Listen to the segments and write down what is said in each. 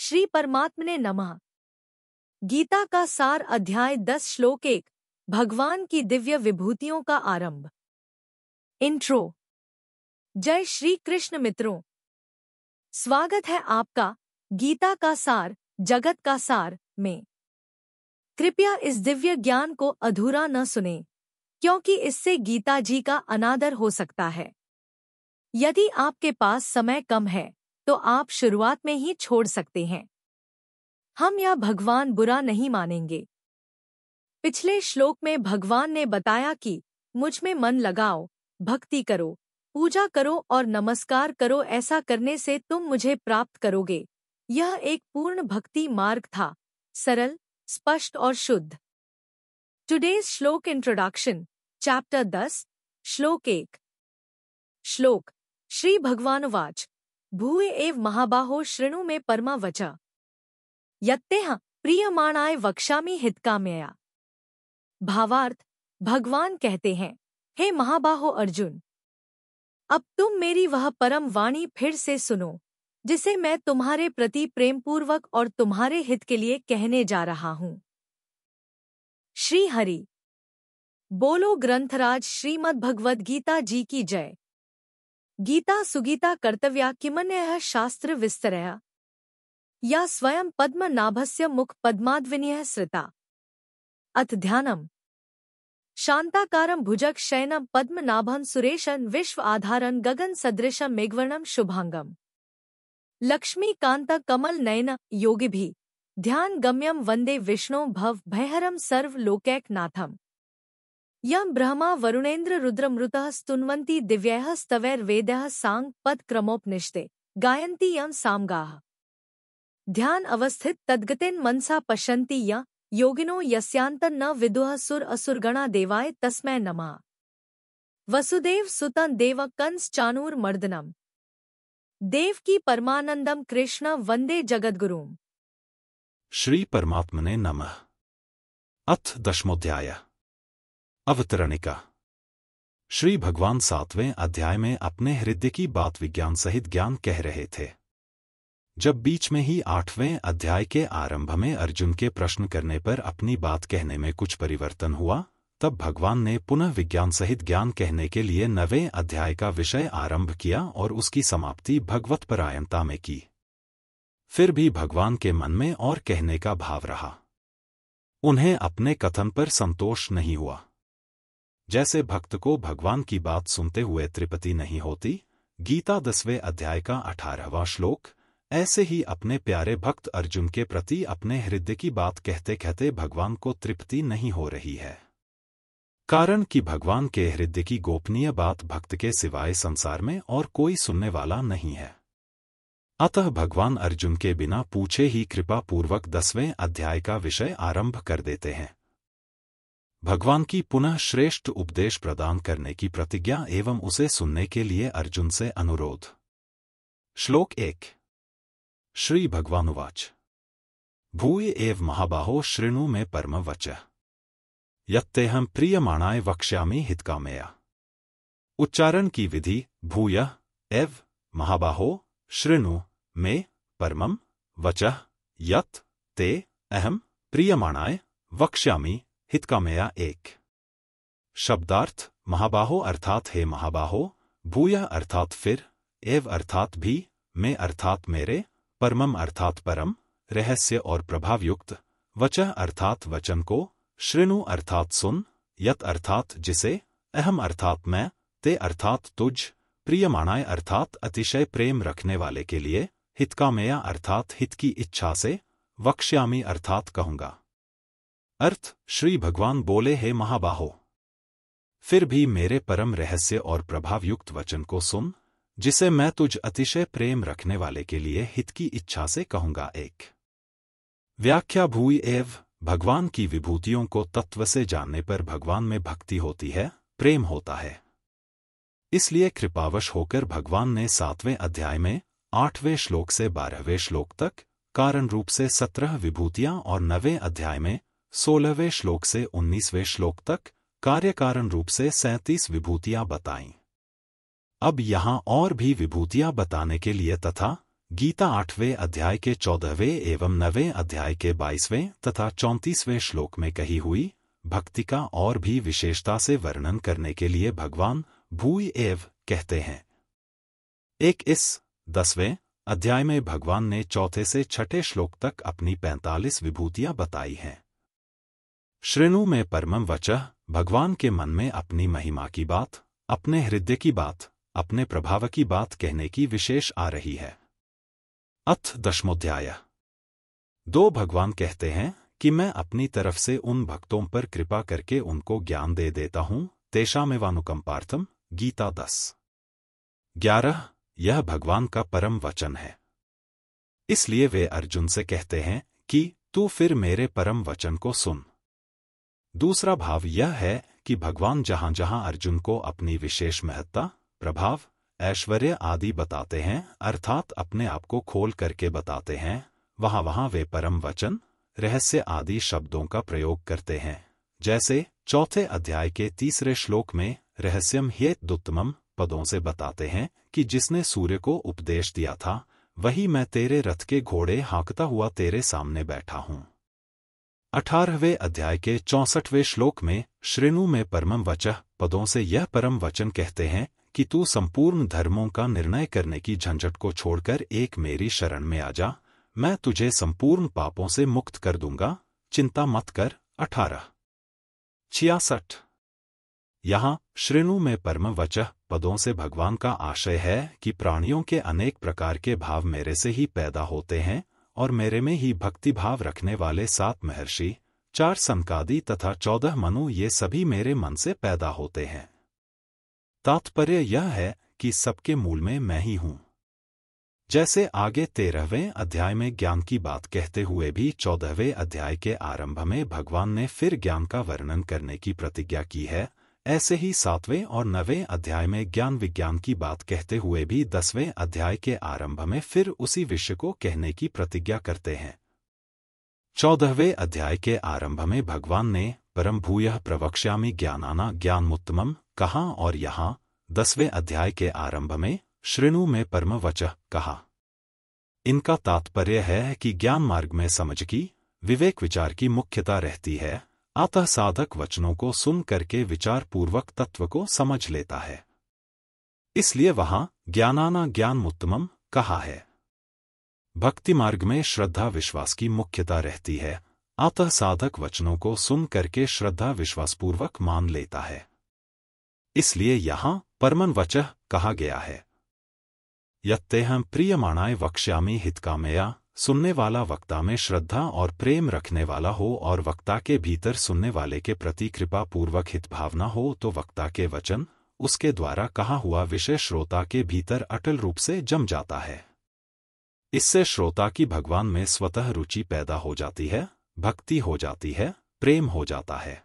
श्री परमात्मने नमः। गीता का सार अध्याय 10 श्लोक 1 भगवान की दिव्य विभूतियों का आरंभ। इंट्रो। जय श्री कृष्ण मित्रों, स्वागत है आपका गीता का सार जगत का सार में। कृपया इस दिव्य ज्ञान को अधूरा न सुनें, क्योंकि इससे गीता जी का अनादर हो सकता है। यदि आपके पास समय कम है तो आप शुरुआत में ही छोड़ सकते हैं। हम यह भगवान बुरा नहीं मानेंगे। पिछले श्लोक में भगवान ने बताया कि मुझ में मन लगाओ, भक्ति करो, पूजा करो और नमस्कार करो। ऐसा करने से तुम मुझे प्राप्त करोगे। यह एक पूर्ण भक्ति मार्ग था, सरल, स्पष्ट और शुद्ध। टुडेज श्लोक इंट्रोडक्शन, चैप्टर 10, श्लोक 1। श्लोक। श्री भगवानुवाच भूय एव महाबाहो शृणु मे परमा वचा यत्तेह प्रियमाणाय वक्ष्यामि हितकामया। भावार्थ, भगवान कहते हैं, हे महाबाहो अर्जुन, अब तुम मेरी वह परम वाणी फिर से सुनो, जिसे मैं तुम्हारे प्रति प्रेमपूर्वक और तुम्हारे हित के लिए कहने जा रहा हूं। श्री हरि बोलो। ग्रंथराज श्रीमद् भगवद गीता जी की जय। गीता सुगीता कर्तव्या किमन्यः शास्त्र विस्तरया या स्वयं पद्मनाभस्य मुख पद्माद्विनीयः श्रिता। अथ ध्यानम्। शांताकारं भुजग शयनं पद्मनाभं सुरेशं विश्व आधारं गगन सदृशं मेघवर्णं शुभांगम् लक्ष्मीकांत कमल नयन योगिभिः ध्यान गम्यं वंदे विष्णु भव भयहरं सर्व लोकैकनाथम् यं ब्रह्मा वरुणेन्द्र रुद्रमृतः स्तुन्वन्ति दिव्यैः स्तवैर्वेदैः सांग पद क्रमोपनिषदे गायन्ति यं सामगाः। ध्यान अवस्थित तद्गतेन मनसा पश्यन्ति य योगिनो यस्यान्तं न विदुः सुर असुरगणा देवाय तस्मै नमः। वसुदेव सुतं देव कंस चाणूर मर्दनम देवकी परमानंदम कृष्ण वंदे जगद्गुरुम्। श्री परमात्मने नमः। अथ दशमोध्याय अवतरणिका। श्री भगवान 7वें अध्याय में अपने हृदय की बात विज्ञान सहित ज्ञान कह रहे थे। जब बीच में ही 8वें अध्याय के आरंभ में अर्जुन के प्रश्न करने पर अपनी बात कहने में कुछ परिवर्तन हुआ, तब भगवान ने पुनः विज्ञान सहित ज्ञान कहने के लिए 9वें अध्याय का विषय आरंभ किया और उसकी समाप्ति भगवत परायणता में की। फिर भी भगवान के मन में और कहने का भाव रहा। उन्हें अपने कथन पर संतोष नहीं हुआ। जैसे भक्त को भगवान की बात सुनते हुए तृप्ति नहीं होती, गीता 10वें अध्याय का 18वां श्लोक, ऐसे ही अपने प्यारे भक्त अर्जुन के प्रति अपने हृदय की बात कहते कहते भगवान को तृप्ति नहीं हो रही है। कारण कि भगवान के हृदय की गोपनीय बात भक्त के सिवाय संसार में और कोई सुनने वाला नहीं है। अतः भगवान अर्जुन के बिना पूछे ही कृपा पूर्वक 10वें अध्याय का विषय आरंभ कर देते हैं। भगवान की पुनः श्रेष्ठ उपदेश प्रदान करने की प्रतिज्ञा एवं उसे सुनने के लिए अर्जुन से अनुरोध। श्लोक 1। श्री भगवानुवाच भूय एव महाबाहो शृणु मे परम वचः यत्तेहं प्रीयमाणाय वक्ष्यामि हितकामया। उच्चारण की विधि। भूयः एव महाबाहो शृणु मे परमं वचः यत् ते अहं प्रीयमाणाय वक्ष्यामि हितकामया। 1। शब्दार्थ। महाबाहो अर्थात हे महाबाहो, भूयः अर्थात फिर, एव अर्थात भी, में अर्थात मेरे, परमम अर्थात परम, रहस्य और प्रभावयुक्त, वचः अर्थात वचन को, शृणु अर्थात सुन, यत अर्थात जिसे, अहम अर्थात मैं, ते अर्थात तुझ, प्रियमाणाय अर्थात अतिशय प्रेम रखने वाले के लिए, हितकामया अर्थात हित की इच्छा से, वक्ष्यामि अर्थात कहूंगा। अर्थ। श्री भगवान बोले, हे महाबाहो, फिर भी मेरे परम रहस्य और प्रभावयुक्त वचन को सुन, जिसे मैं तुझ अतिशय प्रेम रखने वाले के लिए हित की इच्छा से कहूंगा। 1। व्याख्या। भूय एव। भगवान की विभूतियों को तत्व से जानने पर भगवान में भक्ति होती है, प्रेम होता है। इसलिए कृपावश होकर भगवान ने 7वें अध्याय में 8वें श्लोक से 12वें श्लोक तक कारण रूप से 17 विभूतियां और 9वें अध्याय में 16वें श्लोक से 19वें श्लोक तक कार्य कारण रूप से 37 विभूतियां बताईं। अब यहाँ और भी विभूतियां बताने के लिए तथा गीता 8वें अध्याय के 14वें एवं 9वें अध्याय के 22वें तथा 34वें श्लोक में कही हुई भक्ति का और भी विशेषता से वर्णन करने के लिए भगवान भूय एव कहते हैं। इस 10वें अध्याय में भगवान ने 4 से 6 श्लोक तक अपनी 45 विभूतियां बताई हैं। श्रेणु में परमं वचः भगवान के मन में अपनी महिमा की बात, अपने हृदय की बात, अपने प्रभाव की बात कहने की विशेष आ रही है। अथ 10वां 2 भगवान कहते हैं कि मैं अपनी तरफ से उन भक्तों पर कृपा करके उनको ज्ञान दे देता हूं, तेषामेवानुकंपार्थम गीता 10:11 यह भगवान का परम वचन है। इसलिए वे अर्जुन से कहते हैं कि तू फिर मेरे परम वचन को सुन। दूसरा भाव यह है कि भगवान जहां जहां अर्जुन को अपनी विशेष महत्ता, प्रभाव, ऐश्वर्य आदि बताते हैं, अर्थात अपने आप को खोल करके बताते हैं, वहां वहां वे परम वचन, रहस्य आदि शब्दों का प्रयोग करते हैं। जैसे 4 अध्याय के 3 श्लोक में रहस्यम ह्येतदुत्तमम् पदों से बताते हैं कि जिसने सूर्य को उपदेश दिया था, वही मैं तेरे रथ के घोड़े हाँकता हुआ तेरे सामने बैठा हूं। 18वें अध्याय के 64वें श्लोक में श्रेणु में परमं वचः पदों से यह परम वचन कहते हैं कि तू संपूर्ण धर्मों का निर्णय करने की झंझट को छोड़कर एक मेरी शरण में आ जा, मैं तुझे संपूर्ण पापों से मुक्त कर दूंगा, चिंता मत कर। 18:66 यहाँ श्रेणु में परम वचः पदों से भगवान का आशय है कि प्राणियों के अनेक प्रकार के भाव मेरे से ही पैदा होते हैं और मेरे में ही भक्ति भाव रखने वाले 7 महर्षि, 4 सनकादि तथा 14 मनु ये सभी मेरे मन से पैदा होते हैं। तात्पर्य यह है कि सबके मूल में मैं ही हूं। जैसे आगे 13वें अध्याय में ज्ञान की बात कहते हुए भी 14वें अध्याय के आरंभ में भगवान ने फिर ज्ञान का वर्णन करने की प्रतिज्ञा की है, ऐसे ही 7वें और 9वें अध्याय में ज्ञान विज्ञान की बात कहते हुए भी 10वें अध्याय के आरंभ में फिर उसी विषय को कहने की प्रतिज्ञा करते हैं। 14वें अध्याय के आरंभ में भगवान ने परम भूयः प्रवक्ष्यामि ज्ञानाना ज्ञानमुत्तमम् कहा और यहाँ 10वें अध्याय के आरंभ में श्रेणु में परम वचः कहा। इनका तात्पर्य है कि ज्ञान मार्ग में समझ की, विवेक विचार की मुख्यता रहती है, अतः साधक वचनों को सुन करके विचार पूर्वक तत्व को समझ लेता है। इसलिए वहां ज्ञानाना ज्ञानमुत्तमम् कहा है। भक्ति मार्ग में श्रद्धा विश्वास की मुख्यता रहती है, अतः साधक वचनों को सुन करके श्रद्धा विश्वास पूर्वक मान लेता है। इसलिए यहां परमं वचः कहा गया है। यत्तेहं प्रियमाणाय वक्ष्यामि हितकामया, सुनने वाला वक्ता में श्रद्धा और प्रेम रखने वाला हो और वक्ता के भीतर सुनने वाले के प्रति कृपा पूर्वक हित भावना हो तो वक्ता के वचन, उसके द्वारा कहा हुआ विषय श्रोता के भीतर अटल रूप से जम जाता है। इससे श्रोता की भगवान में स्वतः रुचि पैदा हो जाती है, भक्ति हो जाती है, प्रेम हो जाता है।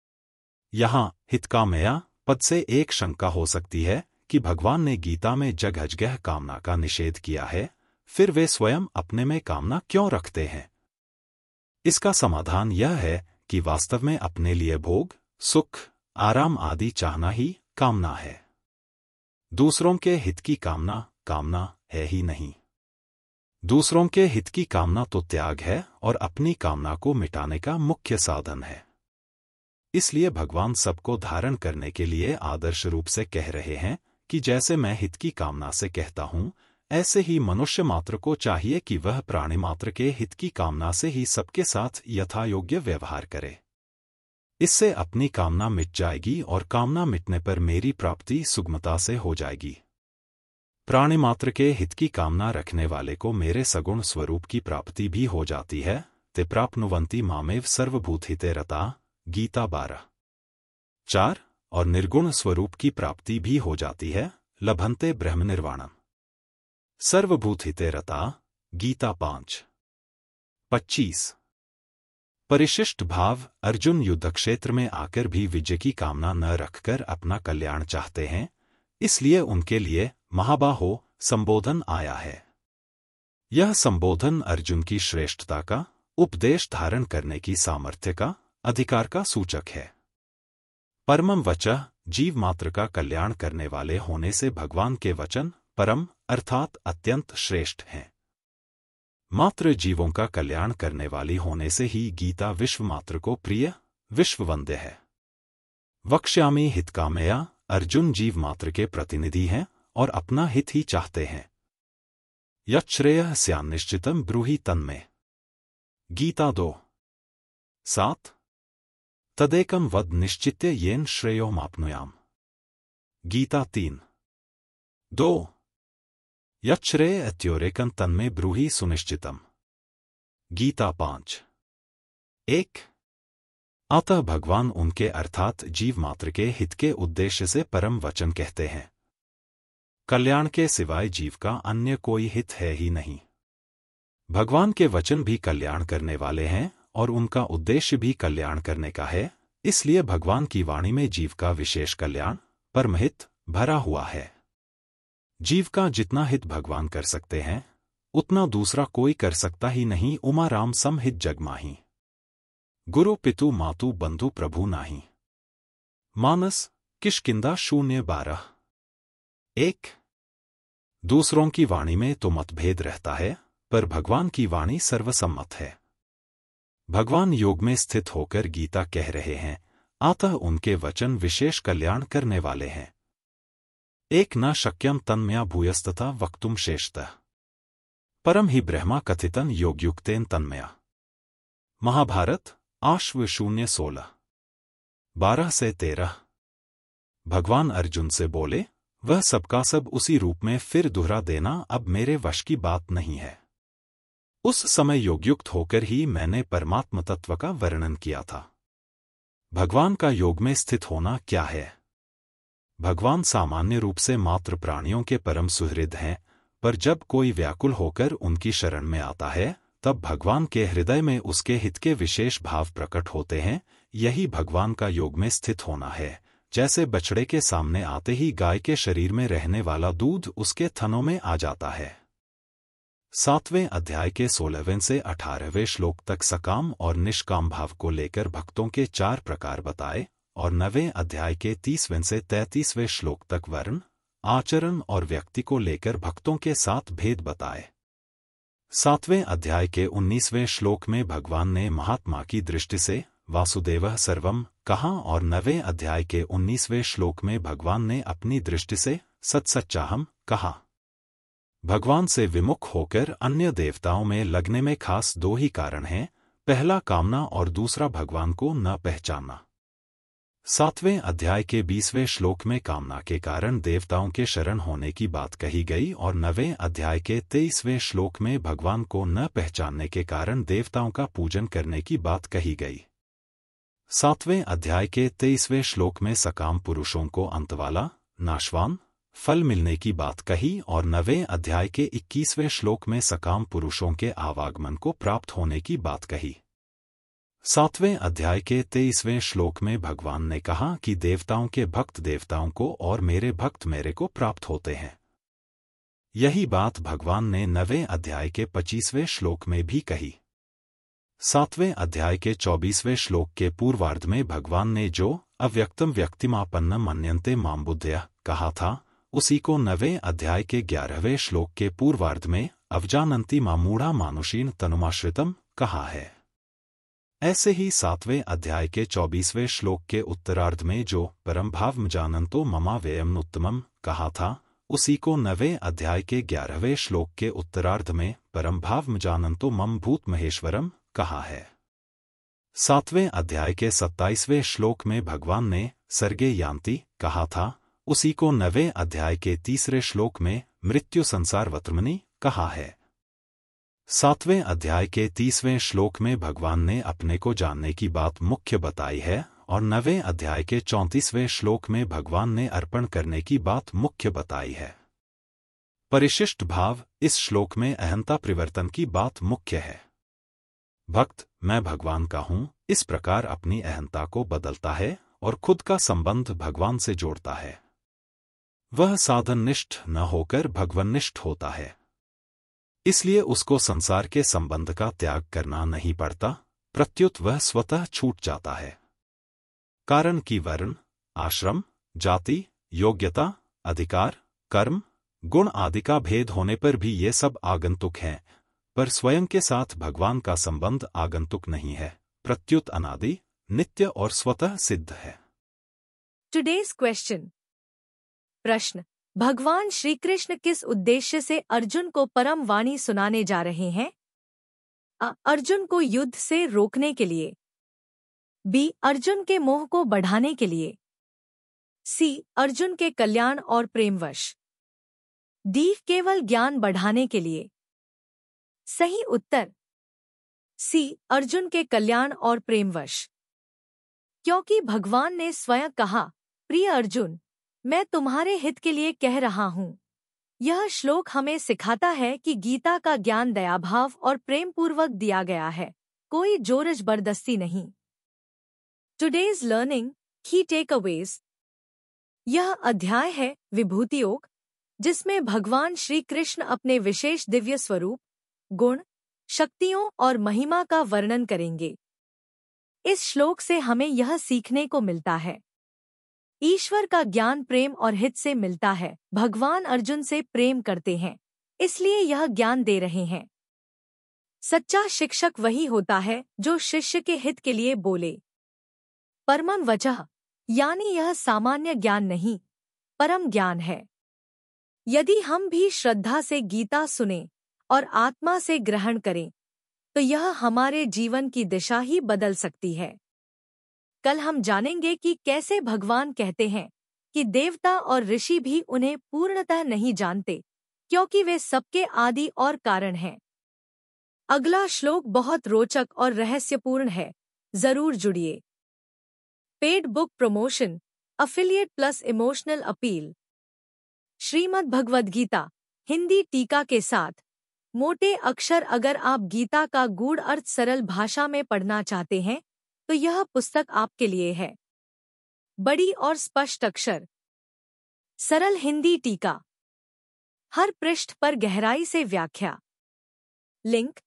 यहाँ हितकामया पद से एक शंका हो सकती है कि भगवान ने गीता में जगह जगह कामना का निषेध किया है, फिर वे स्वयं अपने में कामना क्यों रखते हैं? इसका समाधान यह है कि वास्तव में अपने लिए भोग, सुख, आराम आदि चाहना ही कामना है। दूसरों के हित की कामना है ही नहीं। दूसरों के हित की कामना तो त्याग है और अपनी कामना को मिटाने का मुख्य साधन है। इसलिए भगवान सबको धारण करने के लिए आदर्श रूप से कह रहे हैं कि जैसे मैं हित की कामना से कहता हूं, ऐसे ही मनुष्य मात्र को चाहिए कि वह प्राणी मात्र के हित की कामना से ही सबके साथ यथायोग्य व्यवहार करे। इससे अपनी कामना मिट जाएगी और कामना मिटने पर मेरी प्राप्ति सुगमता से हो जाएगी। प्राणी मात्र के हित की कामना रखने वाले को मेरे सगुण स्वरूप की प्राप्ति भी हो जाती है। ते प्राप्नुवन्ति मामेव सर्वभूतहिते रता, गीता 12:4 और निर्गुण स्वरूप की प्राप्ति भी हो जाती है, लभन्ते ब्रह्म निर्वाणम। सर्वभूतहिते रता, गीता 5:25। परिशिष्ट भाव अर्जुन युद्ध क्षेत्र में आकर भी विजय की कामना न रखकर अपना कल्याण चाहते हैं, इसलिए उनके लिए महाबाहो संबोधन आया है। यह संबोधन अर्जुन की श्रेष्ठता का, उपदेश धारण करने की सामर्थ्य का, अधिकार का सूचक है। परमं वचः जीव मात्र का कल्याण करने वाले होने से भगवान के वचन परम अर्थात अत्यंत श्रेष्ठ हैं। मात्र जीवों का कल्याण करने वाली होने से ही गीता विश्व मात्र को प्रिय, विश्ववंद्य है। वक्ष्यामि हितकामया, अर्जुन जीव मात्र के प्रतिनिधि हैं और अपना हित ही चाहते हैं। यच्छ्रेयः स्यान्निश्चितं ब्रूहि तन्मे। गीता 2:7 तदेकं वद निश्चित्य येन श्रेयो माप्नुयाम। गीता 3:2 यच्छ्रेय इत्योरेकं तन्मे ब्रूहि सुनिश्चितम्। गीता 5:1 अतः भगवान उनके अर्थात जीव मात्र के हित के उद्देश्य से परम वचन कहते हैं। कल्याण के सिवाय जीव का अन्य कोई हित है ही नहीं। भगवान के वचन भी कल्याण करने वाले हैं और उनका उद्देश्य भी कल्याण करने का है, इसलिए भगवान की वाणी में जीव का विशेष कल्याण, परमहित, भरा हुआ है। जीव का जितना हित भगवान कर सकते हैं, उतना दूसरा कोई कर सकता ही नहीं। उमा राम समहित जग माही, गुरु पितु मातु बंधु प्रभु नाही। मानस किष्किंधा 0:12-1 दूसरों की वाणी में तो मतभेद रहता है, पर भगवान की वाणी सर्वसम्मत है। भगवान योग में स्थित होकर गीता कह रहे हैं, अतः उनके वचन विशेष कल्याण करने वाले हैं। एक न शक्यम तन्मया भूयस्तथा वक्तुम शेषतः परम ही ब्रह्मा कथितन योगयुक्तेन तन्मया। महाभारत आश्व 0:16-12-13 भगवान अर्जुन से बोले, वह सबका सब उसी रूप में फिर दोहरा देना अब मेरे वश की बात नहीं है। उस समय योगयुक्त होकर ही मैंने परमात्म तत्व का वर्णन किया था। भगवान का योग में स्थित होना क्या है? भगवान सामान्य रूप से मात्र प्राणियों के परम सुहृद हैं, पर जब कोई व्याकुल होकर उनकी शरण में आता है, तब भगवान के हृदय में उसके हित के विशेष भाव प्रकट होते हैं। यही भगवान का योग में स्थित होना है। जैसे बछड़े के सामने आते ही गाय के शरीर में रहने वाला दूध उसके थनों में आ जाता है। 7वें अध्याय के 16वें से 18वें श्लोक तक सकाम और निष्काम भाव को लेकर भक्तों के 4 प्रकार बताए और 9वें अध्याय के 30वें से 33वें श्लोक तक वर्ण, आचरण और व्यक्ति को लेकर भक्तों के 7 भेद बताए। 7वें अध्याय के 19वें श्लोक में भगवान ने महात्मा की दृष्टि से वासुदेवः सर्वम कहा और 9वें अध्याय के 19वें श्लोक में भगवान ने अपनी दृष्टि से सत्सच्चाहम कहा। भगवान से विमुख होकर अन्य देवताओं में लगने में खास 2 ही कारण हैं, पहला कामना और दूसरा भगवान को न पहचानना। 7वें अध्याय के 20वें श्लोक में कामना के कारण देवताओं के शरण होने की बात कही गई और 9वें अध्याय के 23वें श्लोक में भगवान को न पहचानने के कारण देवताओं का पूजन करने की बात कही गई। 7वें अध्याय के 23वें श्लोक में सकाम पुरुषों को अंतवाला, नाशवान फल मिलने की बात कही और 9वें अध्याय के 21वें श्लोक में सकाम पुरुषों के आवागमन को प्राप्त होने की बात कही। 7वें अध्याय के 23वें श्लोक में भगवान ने कहा कि देवताओं के भक्त देवताओं को और मेरे भक्त मेरे को प्राप्त होते हैं। यही बात भगवान ने 9वें अध्याय के 25वें श्लोक में भी कही। 7वें अध्याय के 24वें श्लोक के पूर्वार्ध में भगवान ने जो अव्यक्तम व्यक्तिमापन्नम मन्यन्ते मां बुद्धया कहा था, उसी को 9वें अध्याय के 11वें श्लोक के पूर्वार्ध में अवजानन्ति मां मूढ़ा मानुषीन तनुमाश्रितम कहा है। ऐसे ही 7वें अध्याय के 24वें श्लोक के उत्तरार्ध में जो परम भाव जानन्तो ममा व्ययम उत्तमम कहा था, उसी को 9वें अध्याय के 11वें श्लोक के उत्तरार्ध में परम भाव जानन्तो मम भूत महेश्वरम कहा है। 7वें अध्याय के 27वें श्लोक में भगवान ने सर्गे यान्ति कहा था, उसी को 9वें अध्याय के 3रे श्लोक में मृत्यु संसार वत्रमनि कहा है। 7वें अध्याय के 30वें श्लोक में भगवान ने अपने को जानने की बात मुख्य बताई है और 9वें अध्याय के 34वें श्लोक में भगवान ने अर्पण करने की बात मुख्य बताई है। परिशिष्ट भाव इस श्लोक में अहंता परिवर्तन की बात मुख्य है। भक्त मैं भगवान का हूँ इस प्रकार अपनी अहंता को बदलता है और खुद का संबंध भगवान से जोड़ता है। वह साधननिष्ठ न होकर भगवन्निष्ठ होता है, इसलिए उसको संसार के संबंध का त्याग करना नहीं पड़ता, प्रत्युत वह स्वतः छूट जाता है। कारण कि वर्ण, आश्रम, जाति, योग्यता, अधिकार, कर्म, गुण आदि का भेद होने पर भी ये सब आगंतुक हैं, पर स्वयं के साथ भगवान का संबंध आगंतुक नहीं है, प्रत्युत अनादि, नित्य और स्वतः सिद्ध है। Today's question. प्रश्न, भगवान श्री कृष्ण किस उद्देश्य से अर्जुन को परम वाणी सुनाने जा रहे हैं? अ. अर्जुन को युद्ध से रोकने के लिए। बी. अर्जुन के मोह को बढ़ाने के लिए। सी. अर्जुन के कल्याण और प्रेमवश। डी. केवल ज्ञान बढ़ाने के लिए। सही उत्तर सी. अर्जुन के कल्याण और प्रेमवश। क्योंकि भगवान ने स्वयं कहा, प्रिय अर्जुन, मैं तुम्हारे हित के लिए कह रहा हूँ। यह श्लोक हमें सिखाता है कि गीता का ज्ञान दयाभाव और प्रेमपूर्वक दिया गया है, कोई जोर जबरदस्ती नहीं। टुडेज लर्निंग की टेकअवेज। यह अध्याय है विभूति योग, जिसमें भगवान श्री कृष्ण अपने विशेष दिव्य स्वरूप, गुण, शक्तियों और महिमा का वर्णन करेंगे। इस श्लोक से हमें यह सीखने को मिलता है, ईश्वर का ज्ञान प्रेम और हित से मिलता है। भगवान अर्जुन से प्रेम करते हैं, इसलिए यह ज्ञान दे रहे हैं। सच्चा शिक्षक वही होता है जो शिष्य के हित के लिए बोले। परमं वचः, यानी यह सामान्य ज्ञान नहीं, परम ज्ञान है। यदि हम भी श्रद्धा से गीता सुने और आत्मा से ग्रहण करें, तो यह हमारे जीवन की दिशा ही बदल सकती है। कल हम जानेंगे कि कैसे भगवान कहते हैं कि देवता और ऋषि भी उन्हें पूर्णतः नहीं जानते, क्योंकि वे सबके आदि और कारण हैं। अगला श्लोक बहुत रोचक और रहस्यपूर्ण है, जरूर जुड़िए। Paid book promotion, affiliate plus emotional appeal. Shrimad Bhagavad Gita Hindi टीका के साथ मोटे अक्षर। अगर आप गीता का गूढ़ अर्थ सरल भाषा में पढ़ना चाहते हैं तो यह पुस्तक आपके लिए है। बड़ी और स्पष्ट अक्षर, सरल हिंदी टीका, हर पृष्ठ पर गहराई से व्याख्या। Link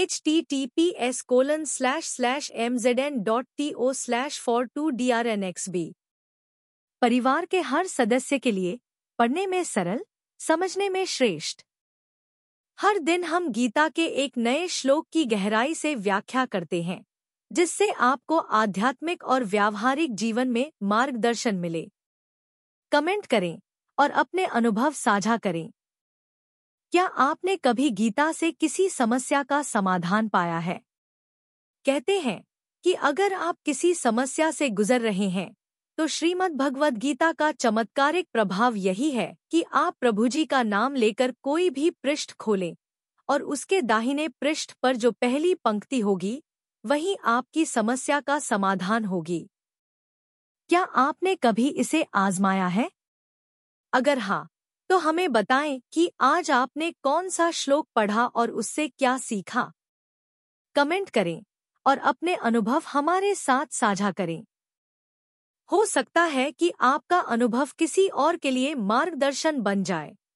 https://mzn.to/for2drnxb। परिवार के हर सदस्य के लिए पढ़ने में सरल, समझने में श्रेष्ठ। हर दिन हम गीता के एक नए श्लोक की गहराई से व्याख्या करते हैं, जिससे आपको आध्यात्मिक और व्यावहारिक जीवन में मार्गदर्शन मिले। कमेंट करें और अपने अनुभव साझा करें। क्या आपने कभी गीता से किसी समस्या का समाधान पाया है? कहते हैं कि अगर आप किसी समस्या से गुजर रहे हैं, तो श्रीमद् भगवद गीता का चमत्कारिक प्रभाव यही है कि आप प्रभु जी का नाम लेकर कोई भी पृष्ठ खोलें और उसके दाहिने पृष्ठ पर जो पहली पंक्ति होगी, वही आपकी समस्या का समाधान होगी। क्या आपने कभी इसे आजमाया है? अगर हाँ, तो हमें बताएं कि आज आपने कौन सा श्लोक पढ़ा और उससे क्या सीखा। कमेंट करें और अपने अनुभव हमारे साथ साझा करें। हो सकता है कि आपका अनुभव किसी और के लिए मार्गदर्शन बन जाए।